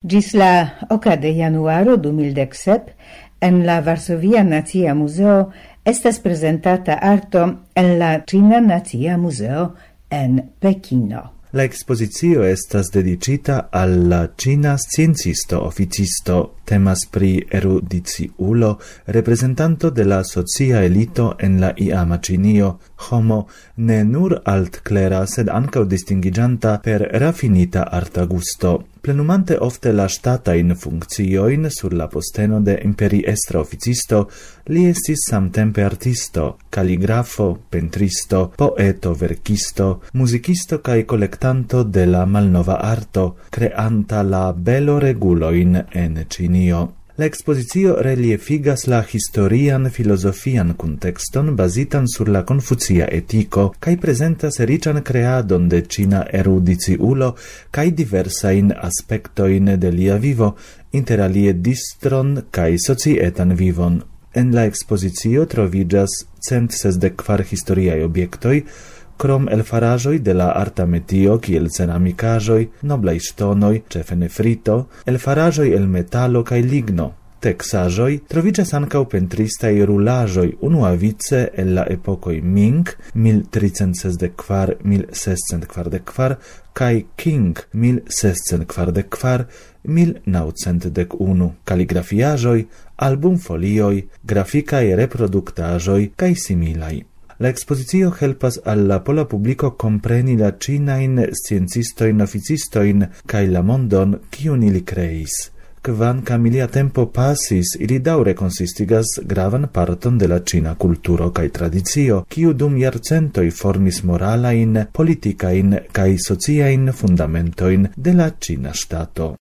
Gis la 8 de januaro 2017 en la Varsovia Nacia Museo estas presentata arto en la Cina Nacia Museo en Pekino. La exposizio estas dedicita al la Cina sciencisto oficisto, temas pri erudiciulo, representanto de la socia elito en la iama Cinio, homo ne nur altclera sed ancau distingigianta per raffinita arta gusto. Plenumante ofte la statain funccioin sur la posteno de imperiestra oficisto, li estis samtempe artisto, calligrafo, pentristo, poeto, verkisto, musicisto cae collectanto de la malnova arto, creanta la belo reguloin en Cinio. La exposizio reliefigas la historian filosofian contexton basitan sur la Confucia etico, cae presentas rican creadon de Cina erudiciulo cae diversain aspectoin de lia vivo, inter alie distron cae societan vivon. En la exposizio trovigas 164 historiae obiectoi, crom elfarajoi de la arta metio, kiel ceramicajoi, noblai stonoi, cefe nefrito, elfarajoi el metalo cae ligno. Texajoi trovigas ancau pentristai rulajoi unuavice el la epocoi Ming 1364-1644 cae Qing 1644-1901, calligrafiajoi, albumfolioi, graficae reproductajoi cae similai. La exposizio helpas al la pola publico compreni la cinain sciencistoin oficistoin cae la mondon kiun ili creis. Kvankam ilia tempo passis, ili daure consistigas gravan parton de la Cina culturo cae tradicio, kiu dum jarcentoi formis moralain, politicain cae sociain fundamentoin de la Cina stato.